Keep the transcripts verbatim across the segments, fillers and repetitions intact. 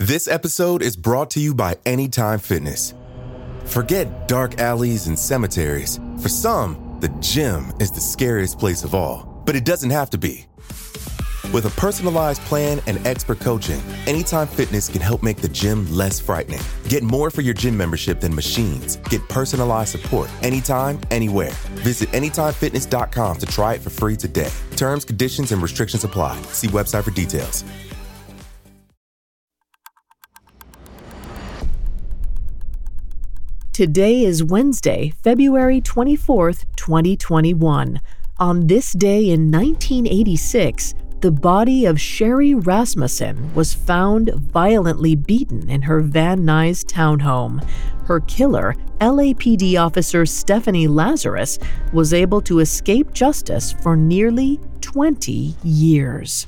This episode is brought to you by Anytime Fitness. Forget dark alleys and cemeteries. For some, the gym is the scariest place of all, but it doesn't have to be. With a personalized plan and expert coaching, Anytime Fitness can help make the gym less frightening. Get more for your gym membership than machines. Get personalized support anytime, anywhere. Visit anytime fitness dot com to try it for free today. Terms, conditions, and restrictions apply. See website for details. Today is Wednesday, February twenty-fourth, twenty twenty-one. On this day in nineteen eighty-six, the body of Sherry Rasmussen was found violently beaten in her Van Nuys townhome. Her killer, L A P D officer Stephanie Lazarus, was able to escape justice for nearly twenty years.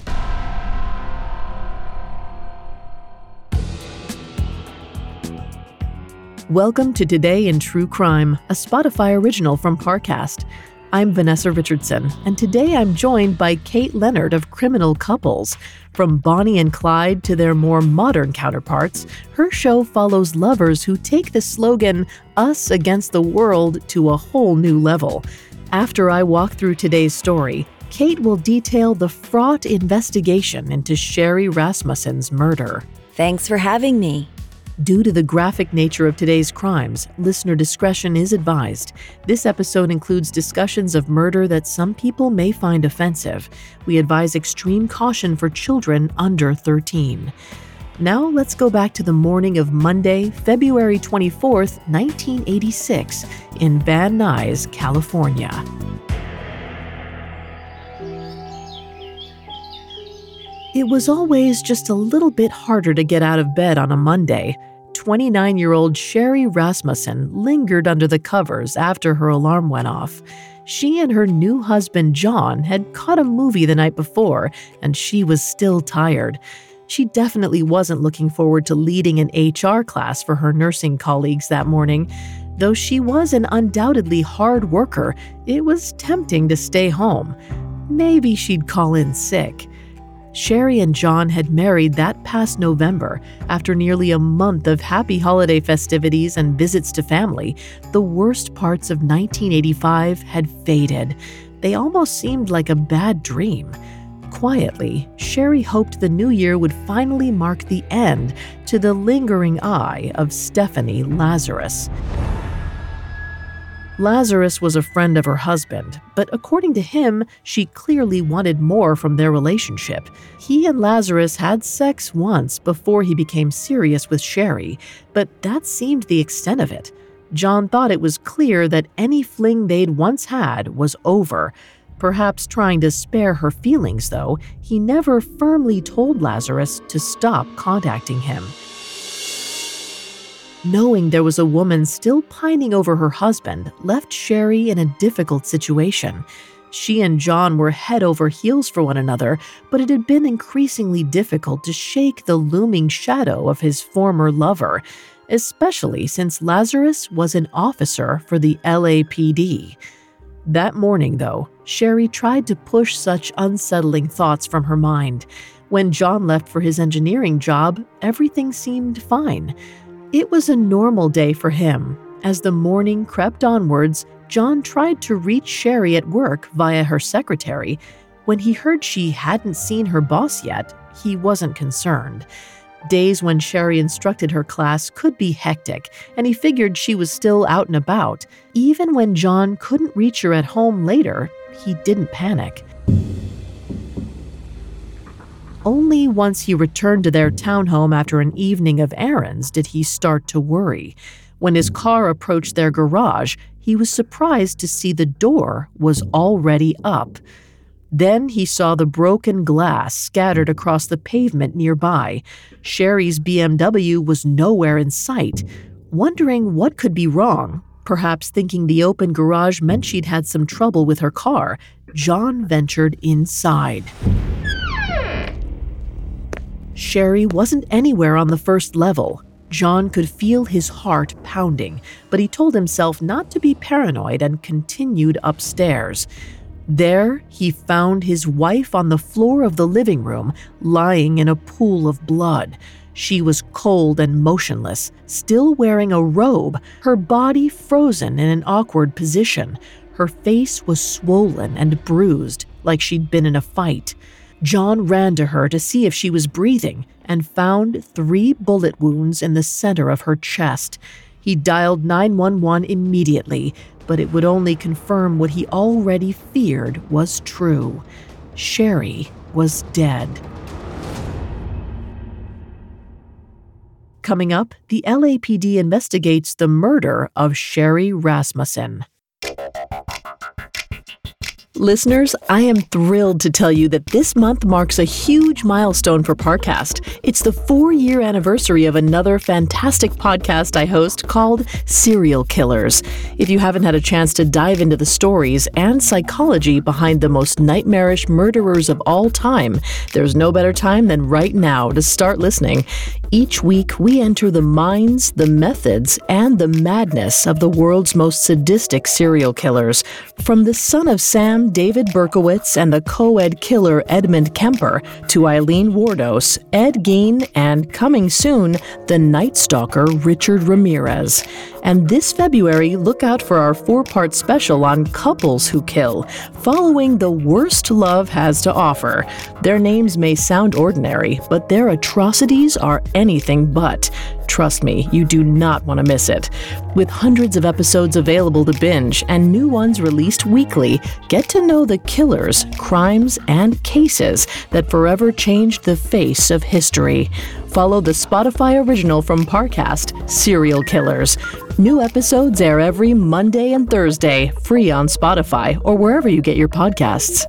Welcome to Today in True Crime, a Spotify original from Parcast. I'm Vanessa Richardson, and today I'm joined by Kate Leonard of Criminal Couples. From Bonnie and Clyde to their more modern counterparts, her show follows lovers who take the slogan, "Us against the world," to a whole new level. After I walk through today's story, Kate will detail the fraught investigation into Sherry Rasmussen's murder. Thanks for having me. Due to the graphic nature of today's crimes, listener discretion is advised. This episode includes discussions of murder that some people may find offensive. We advise extreme caution for children under thirteen. Now let's go back to the morning of Monday, February twenty-fourth, nineteen eighty-six, in Van Nuys, California. It was always just a little bit harder to get out of bed on a Monday. twenty-nine-year-old Sherry Rasmussen lingered under the covers after her alarm went off. She and her new husband, John, had caught a movie the night before, and she was still tired. She definitely wasn't looking forward to leading an H R class for her nursing colleagues that morning. Though she was an undoubtedly hard worker, it was tempting to stay home. Maybe she'd call in sick. Sherry and John had married that past November. After nearly a month of happy holiday festivities and visits to family, the worst parts of nineteen eighty-five had faded. They almost seemed like a bad dream. Quietly, Sherry hoped the new year would finally mark the end to the lingering eye of Stephanie Lazarus. Lazarus was a friend of her husband, but according to him, she clearly wanted more from their relationship. He and Lazarus had sex once before he became serious with Sherry, but that seemed the extent of it. John thought it was clear that any fling they'd once had was over. Perhaps trying to spare her feelings, though, he never firmly told Lazarus to stop contacting him. Knowing there was a woman still pining over her husband left Sherry in a difficult situation. She and John were head over heels for one another, but it had been increasingly difficult to shake the looming shadow of his former lover, especially since Lazarus was an officer for the L A P D. That morning, though, Sherry tried to push such unsettling thoughts from her mind. When John left for his engineering job, everything seemed fine. It was a normal day for him. As the morning crept onwards, John tried to reach Sherry at work via her secretary. When he heard she hadn't seen her boss yet, he wasn't concerned. Days when Sherry instructed her class could be hectic, and he figured she was still out and about. Even when John couldn't reach her at home later, he didn't panic. Only once he returned to their townhome after an evening of errands did he start to worry. When his car approached their garage, he was surprised to see the door was already up. Then he saw the broken glass scattered across the pavement nearby. Sherry's B M W was nowhere in sight. Wondering what could be wrong, perhaps thinking the open garage meant she'd had some trouble with her car, John ventured inside. Sherry wasn't anywhere on the first level. John could feel his heart pounding, but he told himself not to be paranoid and continued upstairs. There, he found his wife on the floor of the living room, lying in a pool of blood. She was cold and motionless, still wearing a robe, her body frozen in an awkward position. Her face was swollen and bruised, like she'd been in a fight. John ran to her to see if she was breathing and found three bullet wounds in the center of her chest. He dialed nine one one immediately, but it would only confirm what he already feared was true. Sherry was dead. Coming up, the L A P D investigates the murder of Sherry Rasmussen. Listeners, I am thrilled to tell you that this month marks a huge milestone for Parcast. It's the four-year anniversary of another fantastic podcast I host called Serial Killers. If you haven't had a chance to dive into the stories and psychology behind the most nightmarish murderers of all time, there's no better time than right now to start listening. Each week, we enter the minds, the methods, and the madness of the world's most sadistic serial killers. From the son of Sam, David Berkowitz, and the co-ed killer Edmund Kemper, to Eileen Wardos, Ed Gein, and coming soon, the Night Stalker Richard Ramirez. And this February, look out for our four-part special on couples who kill, following the worst love has to offer. Their names may sound ordinary, but their atrocities are anything but. Trust me, you do not want to miss it. With hundreds of episodes available to binge and new ones released weekly, get to know the killers, crimes, and cases that forever changed the face of history. Follow the Spotify original from Parcast, Serial Killers. New episodes air every Monday and Thursday, free on Spotify or wherever you get your podcasts.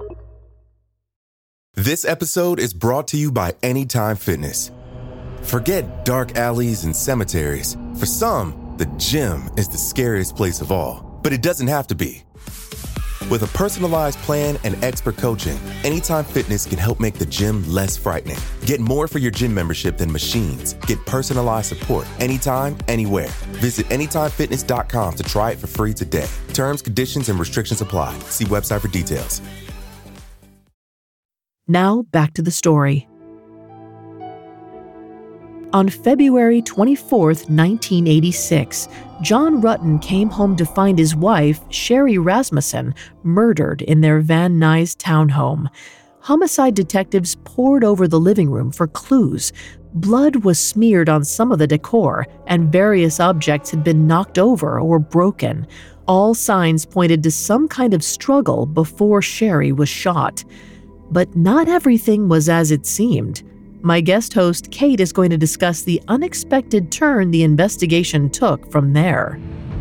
This episode is brought to you by Anytime Fitness. Forget dark alleys and cemeteries. For some, the gym is the scariest place of all, but it doesn't have to be. With a personalized plan and expert coaching, Anytime Fitness can help make the gym less frightening. Get more for your gym membership than machines. Get personalized support anytime, anywhere. Visit anytime fitness dot com to try it for free today. Terms, conditions, and restrictions apply. See website for details. Now, back to the story. On February twenty-fourth, nineteen eighty-six, John Rutten came home to find his wife, Sherry Rasmussen, murdered in their Van Nuys townhome. Homicide detectives pored over the living room for clues. Blood was smeared on some of the decor, and various objects had been knocked over or broken. All signs pointed to some kind of struggle before Sherry was shot. But not everything was as it seemed. My guest host, Kate, is going to discuss the unexpected turn the investigation took from there.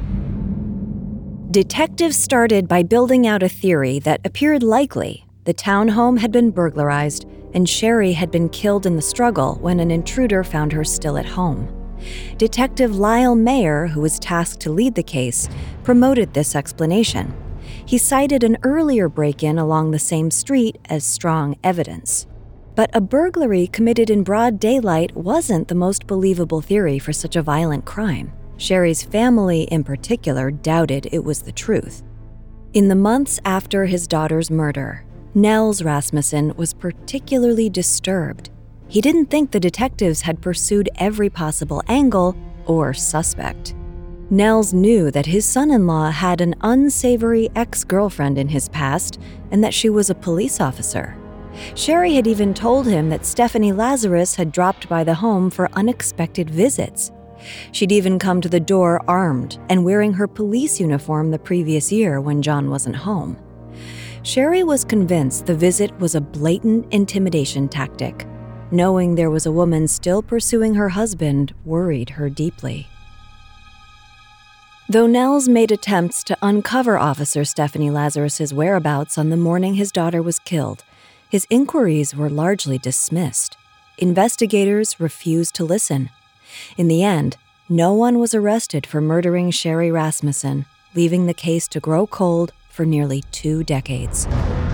Detectives started by building out a theory that appeared likely. The townhome had been burglarized, and Sherry had been killed in the struggle when an intruder found her still at home. Detective Lyle Mayer, who was tasked to lead the case, promoted this explanation. He cited an earlier break-in along the same street as strong evidence. But a burglary committed in broad daylight wasn't the most believable theory for such a violent crime. Sherry's family, in particular, doubted it was the truth. In the months after his daughter's murder, Nels Rasmussen was particularly disturbed. He didn't think the detectives had pursued every possible angle or suspect. Nels knew that his son-in-law had an unsavory ex-girlfriend in his past and that she was a police officer. Sherry had even told him that Stephanie Lazarus had dropped by the home for unexpected visits. She'd even come to the door armed and wearing her police uniform the previous year when John wasn't home. Sherry was convinced the visit was a blatant intimidation tactic. Knowing there was a woman still pursuing her husband worried her deeply. Though Nels made attempts to uncover Officer Stephanie Lazarus's whereabouts on the morning his daughter was killed, his inquiries were largely dismissed. Investigators refused to listen. In the end, no one was arrested for murdering Sherry Rasmussen, leaving the case to grow cold for nearly two decades.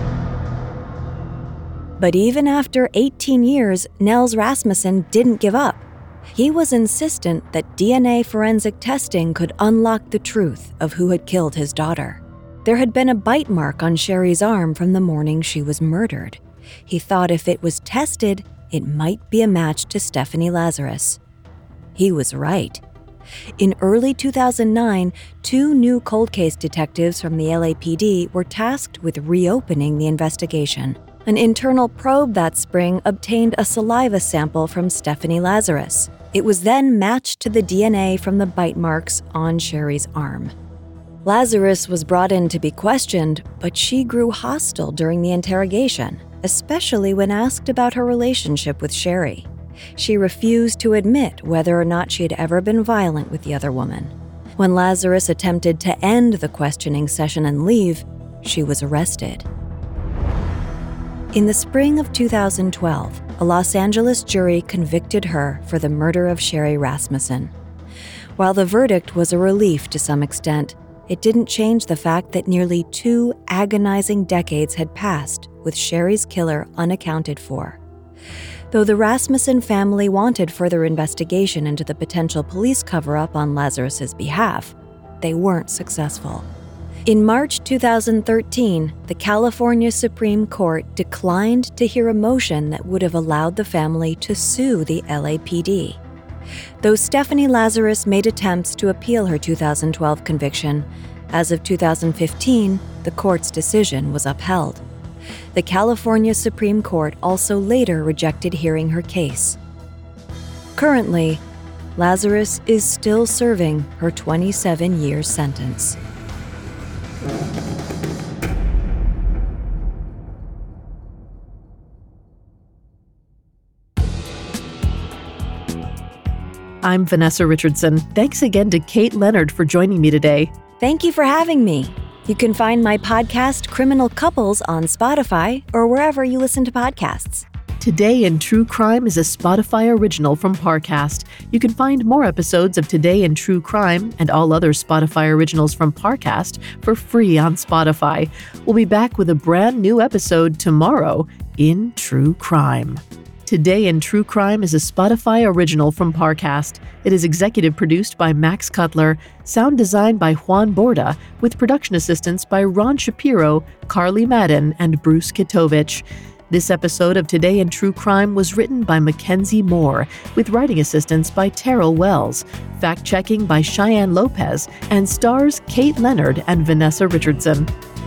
But even after eighteen years, Nels Rasmussen didn't give up. He was insistent that D N A forensic testing could unlock the truth of who had killed his daughter. There had been a bite mark on Sherry's arm from the morning she was murdered. He thought if it was tested, it might be a match to Stephanie Lazarus. He was right. In early two thousand nine, two new cold case detectives from the L A P D were tasked with reopening the investigation. An internal probe that spring obtained a saliva sample from Stephanie Lazarus. It was then matched to the D N A from the bite marks on Sherry's arm. Lazarus was brought in to be questioned, but she grew hostile during the interrogation, especially when asked about her relationship with Sherry. She refused to admit whether or not she had ever been violent with the other woman. When Lazarus attempted to end the questioning session and leave, she was arrested. In the spring of two thousand twelve, a Los Angeles jury convicted her for the murder of Sherry Rasmussen. While the verdict was a relief to some extent, it didn't change the fact that nearly two agonizing decades had passed with Sherry's killer unaccounted for. Though the Rasmussen family wanted further investigation into the potential police cover-up on Lazarus's behalf, they weren't successful. In March two thousand thirteen, the California Supreme Court declined to hear a motion that would have allowed the family to sue the L A P D. Though Stephanie Lazarus made attempts to appeal her two thousand twelve conviction, as of two thousand fifteen, the court's decision was upheld. The California Supreme Court also later rejected hearing her case. Currently, Lazarus is still serving her twenty-seven-year sentence. I'm Vanessa Richardson. Thanks again to Kate Leonard for joining me today. Thank you for having me. You can find my podcast, Criminal Couples, on Spotify or wherever you listen to podcasts. Today in True Crime is a Spotify original from Parcast. You can find more episodes of Today in True Crime and all other Spotify originals from Parcast for free on Spotify. We'll be back with a brand new episode tomorrow in True Crime. Today in True Crime is a Spotify original from Parcast. It is executive produced by Max Cutler, sound designed by Juan Borda, with production assistance by Ron Shapiro, Carly Madden, and Bruce Kitovich. This episode of Today in True Crime was written by Mackenzie Moore, with writing assistance by Terrell Wells, fact-checking by Cheyenne Lopez, and stars Kate Leonard and Vanessa Richardson.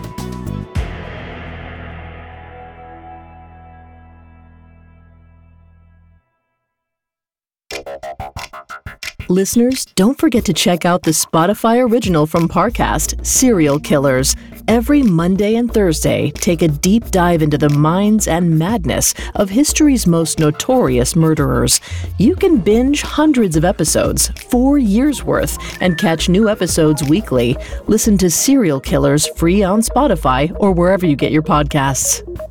Listeners, don't forget to check out the Spotify original from Parcast, Serial Killers. Every Monday and Thursday, take a deep dive into the minds and madness of history's most notorious murderers. You can binge hundreds of episodes, four years worth, and catch new episodes weekly. Listen to Serial Killers free on Spotify or wherever you get your podcasts.